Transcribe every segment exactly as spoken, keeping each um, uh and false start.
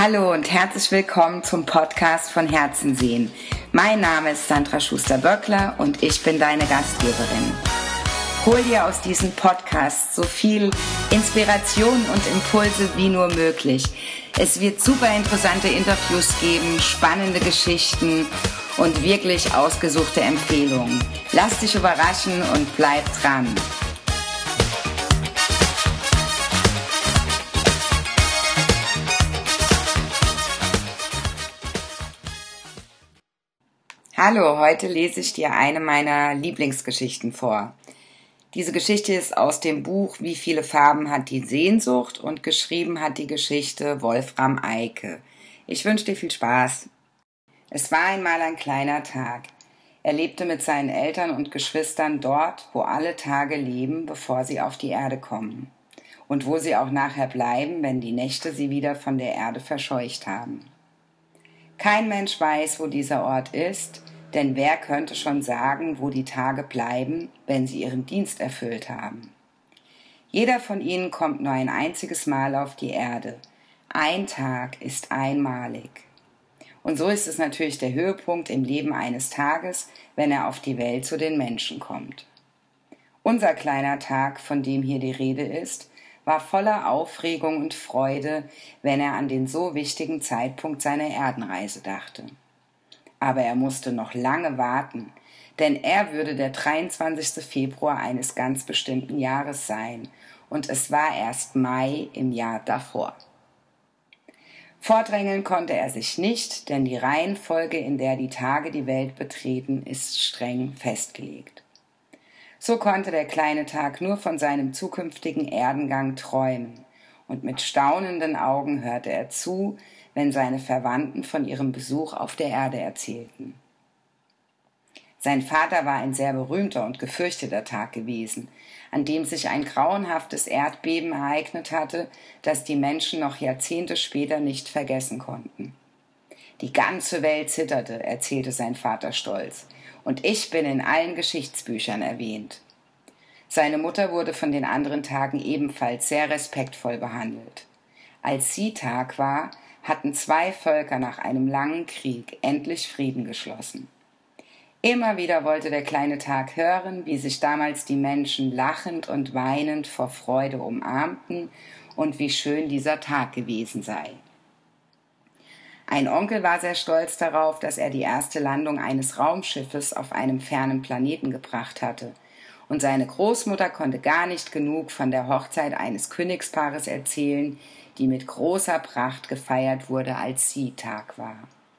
Hallo und herzlich willkommen zum Podcast von Herzen sehen. Mein Name ist Sandra Schuster-Böckler und ich bin deine Gastgeberin. Hol dir aus diesem Podcast so viel Inspiration und Impulse wie nur möglich. Es wird super interessante Interviews geben, spannende Geschichten und wirklich ausgesuchte Empfehlungen. Lass dich überraschen und bleib dran. Hallo, heute lese ich dir eine meiner Lieblingsgeschichten vor. Diese Geschichte ist aus dem Buch Wie viele Farben hat die Sehnsucht und geschrieben hat die Geschichte Wolfram Eike. Ich wünsche dir viel Spaß. Es war einmal ein kleiner Tag. Er lebte mit seinen Eltern und Geschwistern dort, wo alle Tage leben, bevor sie auf die Erde kommen. Und wo sie auch nachher bleiben, wenn die Nächte sie wieder von der Erde verscheucht haben. Kein Mensch weiß, wo dieser Ort ist, denn wer könnte schon sagen, wo die Tage bleiben, wenn sie ihren Dienst erfüllt haben? Jeder von ihnen kommt nur ein einziges Mal auf die Erde. Ein Tag ist einmalig. Und so ist es natürlich der Höhepunkt im Leben eines Tages, wenn er auf die Welt zu den Menschen kommt. Unser kleiner Tag, von dem hier die Rede ist, war voller Aufregung und Freude, wenn er an den so wichtigen Zeitpunkt seiner Erdenreise dachte. Aber er musste noch lange warten, denn er würde der dreiundzwanzigste Februar eines ganz bestimmten Jahres sein, und es war erst Mai im Jahr davor. Vordrängeln konnte er sich nicht, denn die Reihenfolge, in der die Tage die Welt betreten, ist streng festgelegt. So konnte der kleine Tag nur von seinem zukünftigen Erdengang träumen, und mit staunenden Augen hörte er zu, wenn seine Verwandten von ihrem Besuch auf der Erde erzählten. Sein Vater war ein sehr berühmter und gefürchteter Tag gewesen, an dem sich ein grauenhaftes Erdbeben ereignet hatte, das die Menschen noch Jahrzehnte später nicht vergessen konnten. Die ganze Welt zitterte, erzählte sein Vater stolz, und ich bin in allen Geschichtsbüchern erwähnt. Seine Mutter wurde von den anderen Tagen ebenfalls sehr respektvoll behandelt. Als sie Tag war, hatten zwei Völker nach einem langen Krieg endlich Frieden geschlossen. Immer wieder wollte der kleine Tag hören, wie sich damals die Menschen lachend und weinend vor Freude umarmten und wie schön dieser Tag gewesen sei. Ein Onkel war sehr stolz darauf, dass er die erste Landung eines Raumschiffes auf einem fernen Planeten gebracht hatte, und seine Großmutter konnte gar nicht genug von der Hochzeit eines Königspaares erzählen, die mit großer Pracht gefeiert wurde, als sie Tag war.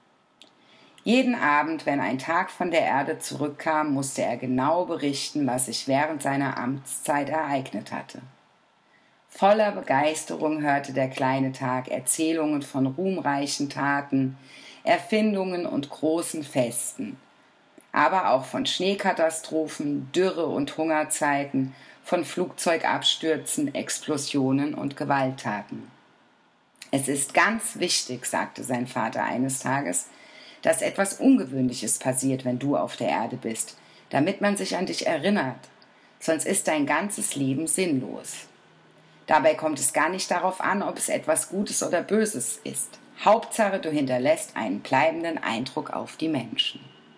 Jeden Abend, wenn ein Tag von der Erde zurückkam, musste er genau berichten, was sich während seiner Amtszeit ereignet hatte. Voller Begeisterung hörte der kleine Tag Erzählungen von ruhmreichen Taten, Erfindungen und großen Festen, aber auch von Schneekatastrophen, Dürre- und Hungerzeiten, von Flugzeugabstürzen, Explosionen und Gewalttaten. Es ist ganz wichtig, sagte sein Vater eines Tages, dass etwas Ungewöhnliches passiert, wenn du auf der Erde bist, damit man sich an dich erinnert, sonst ist dein ganzes Leben sinnlos. Dabei kommt es gar nicht darauf an, ob es etwas Gutes oder Böses ist. Hauptsache, du hinterlässt einen bleibenden Eindruck auf die Menschen.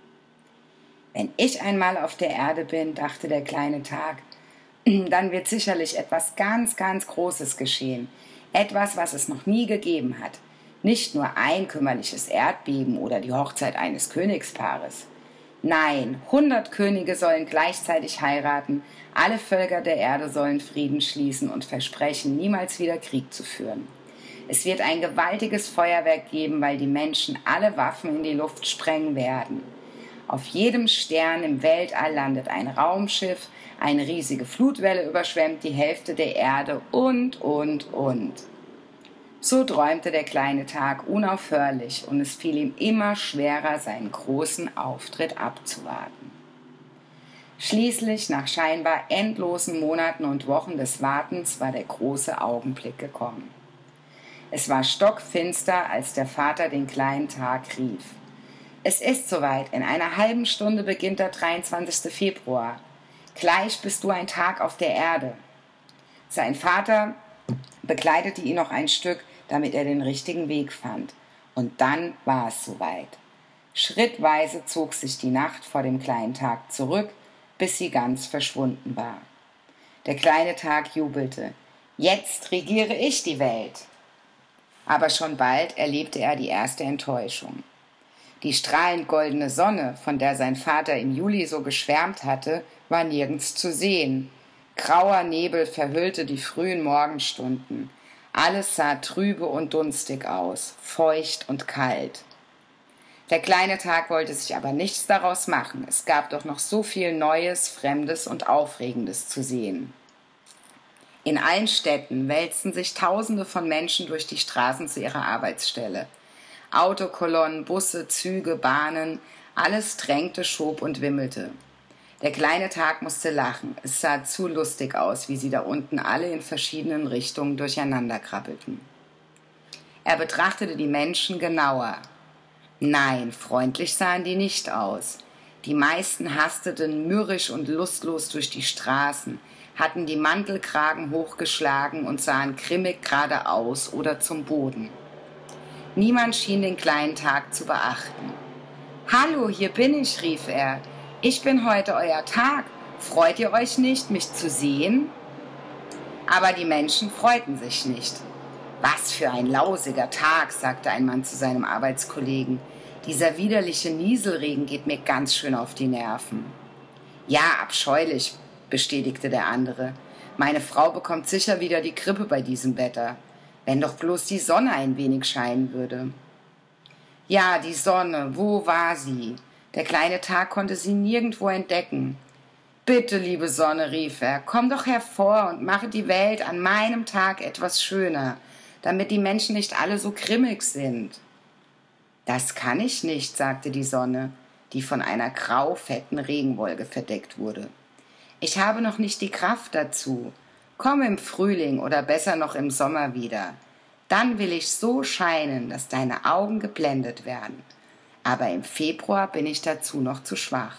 Wenn ich einmal auf der Erde bin, dachte der kleine Tag, dann wird sicherlich etwas ganz, ganz Großes geschehen. Etwas, was es noch nie gegeben hat. Nicht nur ein kümmerliches Erdbeben oder die Hochzeit eines Königspaares. Nein, hundert Könige sollen gleichzeitig heiraten, alle Völker der Erde sollen Frieden schließen und versprechen, niemals wieder Krieg zu führen. Es wird ein gewaltiges Feuerwerk geben, weil die Menschen alle Waffen in die Luft sprengen werden. Auf jedem Stern im Weltall landet ein Raumschiff, eine riesige Flutwelle überschwemmt die Hälfte der Erde und, und, und. So träumte der kleine Tag unaufhörlich, und es fiel ihm immer schwerer, seinen großen Auftritt abzuwarten. Schließlich, nach scheinbar endlosen Monaten und Wochen des Wartens, war der große Augenblick gekommen. Es war stockfinster, als der Vater den kleinen Tag rief. Es ist soweit, in einer halben Stunde beginnt der dreiundzwanzigste Februar. Gleich bist du ein Tag auf der Erde. Sein Vater begleitete ihn noch ein Stück, damit er den richtigen Weg fand. Und dann war es soweit. Schrittweise zog sich die Nacht vor dem kleinen Tag zurück, bis sie ganz verschwunden war. Der kleine Tag jubelte. Jetzt regiere ich die Welt. Aber schon bald erlebte er die erste Enttäuschung. Die strahlend goldene Sonne, von der sein Vater im Juli so geschwärmt hatte, war nirgends zu sehen. Grauer Nebel verhüllte die frühen Morgenstunden. Alles sah trübe und dunstig aus, feucht und kalt. Der kleine Tag wollte sich aber nichts daraus machen. Es gab doch noch so viel Neues, Fremdes und Aufregendes zu sehen. In allen Städten wälzten sich Tausende von Menschen durch die Straßen zu ihrer Arbeitsstelle. Autokolonnen, Busse, Züge, Bahnen, alles drängte, schob und wimmelte. Der kleine Tag musste lachen. Es sah zu lustig aus, wie sie da unten alle in verschiedenen Richtungen durcheinander krabbelten. Er betrachtete die Menschen genauer. Nein, freundlich sahen die nicht aus. Die meisten hasteten mürrisch und lustlos durch die Straßen, hatten die Mantelkragen hochgeschlagen und sahen grimmig geradeaus oder zum Boden. Niemand schien den kleinen Tag zu beachten. »Hallo, hier bin ich«, rief er. »Ich bin heute euer Tag. Freut ihr euch nicht, mich zu sehen?« Aber die Menschen freuten sich nicht. »Was für ein lausiger Tag«, sagte ein Mann zu seinem Arbeitskollegen. »Dieser widerliche Nieselregen geht mir ganz schön auf die Nerven.« »Ja, abscheulich«, bestätigte der andere. »Meine Frau bekommt sicher wieder die Grippe bei diesem Wetter. Wenn doch bloß die Sonne ein wenig scheinen würde.« Ja, die Sonne, wo war sie? Der kleine Tag konnte sie nirgendwo entdecken. »Bitte, liebe Sonne«, rief er, »komm doch hervor und mache die Welt an meinem Tag etwas schöner, damit die Menschen nicht alle so grimmig sind.« »Das kann ich nicht«, sagte die Sonne, die von einer grau-fetten Regenwolke verdeckt wurde. »Ich habe noch nicht die Kraft dazu. Komm im Frühling oder besser noch im Sommer wieder. Dann will ich so scheinen, dass deine Augen geblendet werden. Aber im Februar bin ich dazu noch zu schwach.«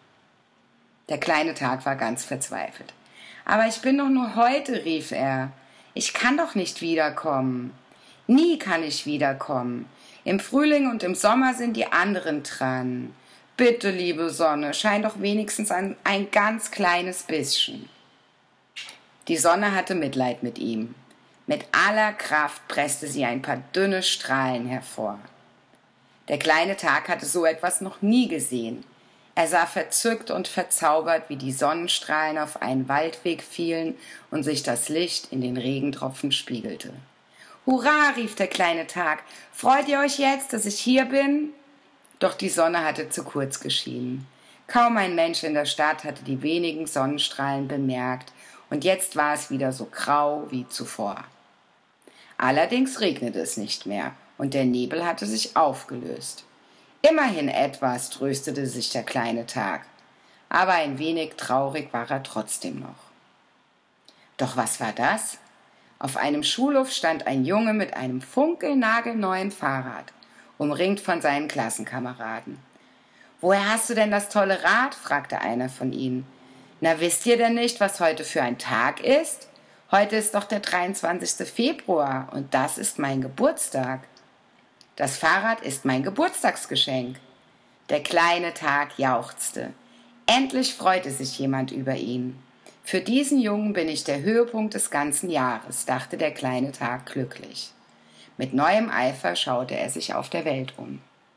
Der kleine Tag war ganz verzweifelt. »Aber ich bin doch nur heute«, rief er. »Ich kann doch nicht wiederkommen. Nie kann ich wiederkommen. Im Frühling und im Sommer sind die anderen dran. Bitte, liebe Sonne, schein doch wenigstens ein, ein ganz kleines bisschen.« Die Sonne hatte Mitleid mit ihm. Mit aller Kraft presste sie ein paar dünne Strahlen hervor. Der kleine Tag hatte so etwas noch nie gesehen. Er sah verzückt und verzaubert, wie die Sonnenstrahlen auf einen Waldweg fielen und sich das Licht in den Regentropfen spiegelte. »Hurra«, rief der kleine Tag, »freut ihr euch jetzt, dass ich hier bin?« Doch die Sonne hatte zu kurz geschienen. Kaum ein Mensch in der Stadt hatte die wenigen Sonnenstrahlen bemerkt, und jetzt war es wieder so grau wie zuvor. Allerdings regnete es nicht mehr, und der Nebel hatte sich aufgelöst. Immerhin etwas, tröstete sich der kleine Tag, aber ein wenig traurig war er trotzdem noch. Doch was war das? Auf einem Schulhof stand ein Junge mit einem funkelnagelneuen Fahrrad, umringt von seinen Klassenkameraden. »Woher hast du denn das tolle Rad?« fragte einer von ihnen. »Na, wisst ihr denn nicht, was heute für ein Tag ist? Heute ist doch der dreiundzwanzigste Februar und das ist mein Geburtstag.« »Das Fahrrad ist mein Geburtstagsgeschenk.« Der kleine Tag jauchzte. Endlich freute sich jemand über ihn. »Für diesen Jungen bin ich der Höhepunkt des ganzen Jahres«, dachte der kleine Tag glücklich. Mit neuem Eifer schaute er sich auf der Welt um.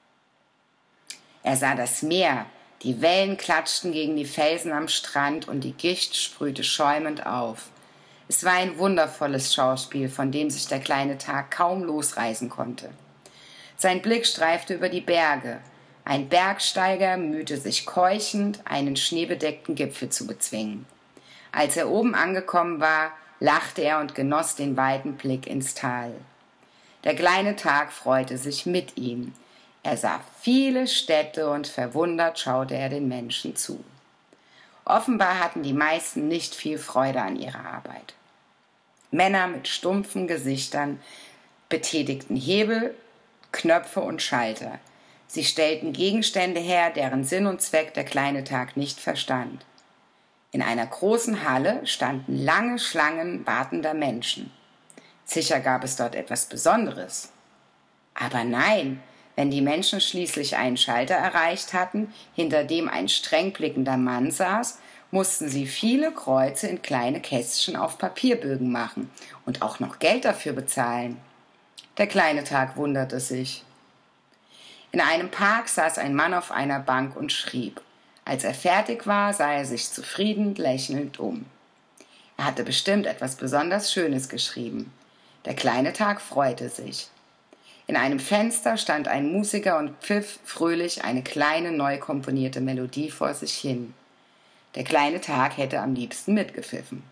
Er sah das Meer, die Wellen klatschten gegen die Felsen am Strand und die Gischt sprühte schäumend auf. Es war ein wundervolles Schauspiel, von dem sich der kleine Tag kaum losreißen konnte. Sein Blick streifte über die Berge. Ein Bergsteiger mühte sich keuchend, einen schneebedeckten Gipfel zu bezwingen. Als er oben angekommen war, lachte er und genoss den weiten Blick ins Tal. Der kleine Tag freute sich mit ihm. Er sah viele Städte und verwundert schaute er den Menschen zu. Offenbar hatten die meisten nicht viel Freude an ihrer Arbeit. Männer mit stumpfen Gesichtern betätigten Hebel, Knöpfe und Schalter. Sie stellten Gegenstände her, deren Sinn und Zweck der kleine Tag nicht verstand. In einer großen Halle standen lange Schlangen wartender Menschen. Sicher gab es dort etwas Besonderes. Aber nein, wenn die Menschen schließlich einen Schalter erreicht hatten, hinter dem ein streng blickender Mann saß, mussten sie viele Kreuze in kleine Kästchen auf Papierbögen machen und auch noch Geld dafür bezahlen. Der kleine Tag wunderte sich. In einem Park saß ein Mann auf einer Bank und schrieb. Als er fertig war, sah er sich zufrieden lächelnd um. Er hatte bestimmt etwas besonders Schönes geschrieben. Der kleine Tag freute sich. In einem Fenster stand ein Musiker und pfiff fröhlich eine kleine, neu komponierte Melodie vor sich hin. Der kleine Tag hätte am liebsten mitgepfiffen.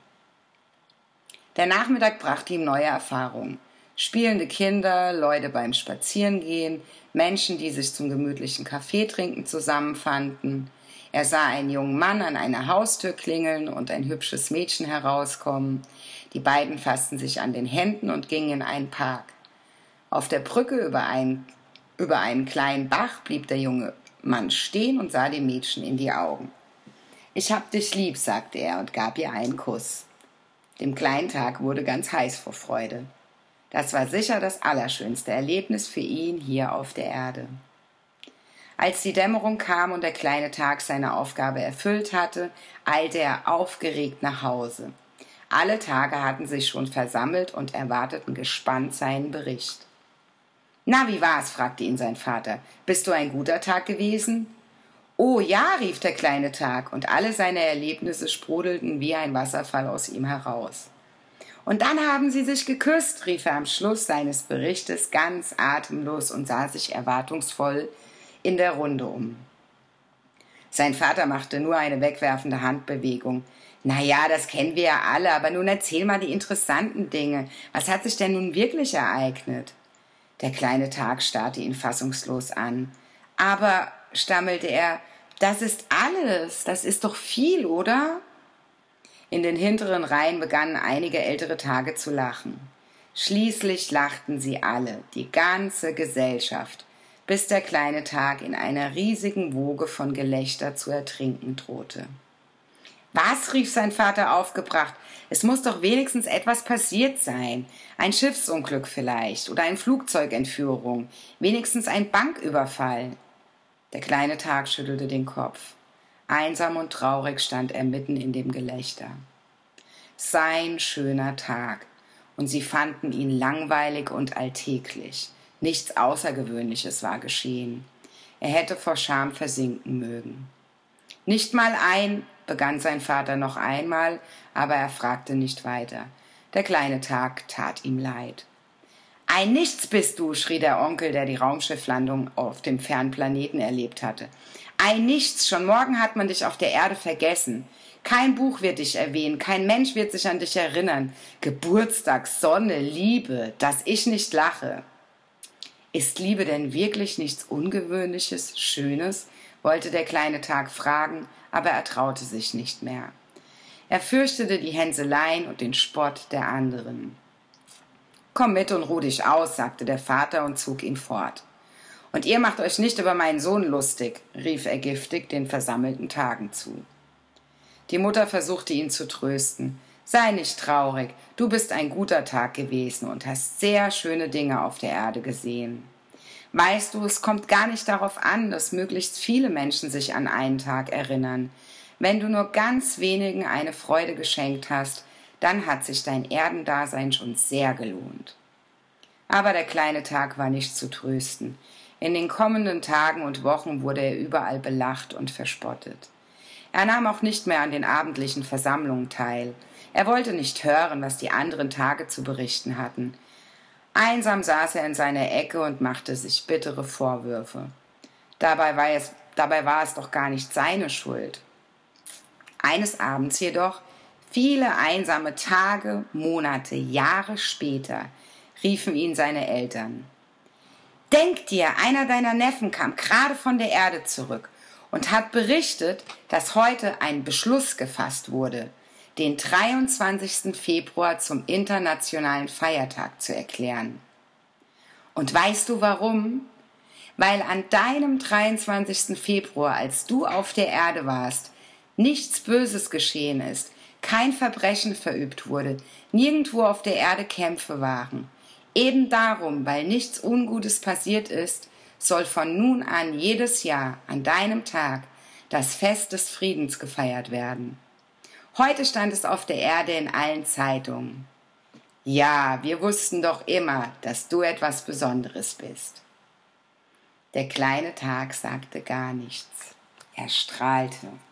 Der Nachmittag brachte ihm neue Erfahrungen. Spielende Kinder, Leute beim Spazierengehen, Menschen, die sich zum gemütlichen Kaffeetrinken zusammenfanden. Er sah einen jungen Mann an einer Haustür klingeln und ein hübsches Mädchen herauskommen. Die beiden fassten sich an den Händen und gingen in einen Park. Auf der Brücke über einen, über einen kleinen Bach blieb der junge Mann stehen und sah dem Mädchen in die Augen. »Ich hab dich lieb«, sagte er und gab ihr einen Kuss. Dem kleinen Tag wurde ganz heiß vor Freude. Das war sicher das allerschönste Erlebnis für ihn hier auf der Erde. Als die Dämmerung kam und der kleine Tag seine Aufgabe erfüllt hatte, eilte er aufgeregt nach Hause. Alle Tage hatten sich schon versammelt und erwarteten gespannt seinen Bericht. »Na, wie war's?« fragte ihn sein Vater. »Bist du ein guter Tag gewesen?« »Oh ja«, rief der kleine Tag, und alle seine Erlebnisse sprudelten wie ein Wasserfall aus ihm heraus. »Und dann haben sie sich geküsst«, rief er am Schluss seines Berichtes ganz atemlos und sah sich erwartungsvoll in der Runde um. Sein Vater machte nur eine wegwerfende Handbewegung. »Na ja, das kennen wir ja alle, aber nun erzähl mal die interessanten Dinge. Was hat sich denn nun wirklich ereignet?« Der kleine Tag starrte ihn fassungslos an. »Aber«, stammelte er, »das ist alles, das ist doch viel, oder?« In den hinteren Reihen begannen einige ältere Tage zu lachen. Schließlich lachten sie alle, die ganze Gesellschaft, bis der kleine Tag in einer riesigen Woge von Gelächter zu ertrinken drohte. »Was?« rief sein Vater aufgebracht. »Es muss doch wenigstens etwas passiert sein. Ein Schiffsunglück vielleicht oder eine Flugzeugentführung, wenigstens ein Banküberfall.« Der kleine Tag schüttelte den Kopf. Einsam und traurig stand er mitten in dem Gelächter. Sein schöner Tag, und sie fanden ihn langweilig und alltäglich. Nichts Außergewöhnliches war geschehen. Er hätte vor Scham versinken mögen. »Nicht mal ein«, begann sein Vater noch einmal, aber er fragte nicht weiter. Der kleine Tag tat ihm leid. »Ein Nichts bist du«, schrie der Onkel, der die Raumschifflandung auf dem fernen Planeten erlebt hatte. »Ein Nichts, schon morgen hat man dich auf der Erde vergessen. Kein Buch wird dich erwähnen, kein Mensch wird sich an dich erinnern. Geburtstag, Sonne, Liebe, dass ich nicht lache.« »Ist Liebe denn wirklich nichts Ungewöhnliches, Schönes?« wollte der kleine Tag fragen, aber er traute sich nicht mehr. Er fürchtete die Hänseleien und den Spott der anderen. »Komm mit und ruh dich aus«, sagte der Vater und zog ihn fort. »Und ihr macht euch nicht über meinen Sohn lustig«, rief er giftig den versammelten Tagen zu. Die Mutter versuchte ihn zu trösten. »Sei nicht traurig, du bist ein guter Tag gewesen und hast sehr schöne Dinge auf der Erde gesehen. Weißt du, es kommt gar nicht darauf an, dass möglichst viele Menschen sich an einen Tag erinnern. Wenn du nur ganz wenigen eine Freude geschenkt hast, dann hat sich dein Erdendasein schon sehr gelohnt.« Aber der kleine Tag war nicht zu trösten. In den kommenden Tagen und Wochen wurde er überall belacht und verspottet. Er nahm auch nicht mehr an den abendlichen Versammlungen teil. Er wollte nicht hören, was die anderen Tage zu berichten hatten. Einsam saß er in seiner Ecke und machte sich bittere Vorwürfe. Dabei war es, dabei war es doch gar nicht seine Schuld. Eines Abends jedoch, viele einsame Tage, Monate, Jahre später, riefen ihn seine Eltern. »Denk dir, einer deiner Neffen kam gerade von der Erde zurück und hat berichtet, dass heute ein Beschluss gefasst wurde, den dreiundzwanzigsten Februar zum internationalen Feiertag zu erklären. Und weißt du warum? Weil an deinem dreiundzwanzigsten Februar, als du auf der Erde warst, nichts Böses geschehen ist, kein Verbrechen verübt wurde, nirgendwo auf der Erde Kämpfe waren. Eben darum, weil nichts Ungutes passiert ist, soll von nun an jedes Jahr an deinem Tag das Fest des Friedens gefeiert werden. Heute stand es auf der Erde in allen Zeitungen. Ja, wir wussten doch immer, dass du etwas Besonderes bist. Der kleine Tag sagte gar nichts. Er strahlte.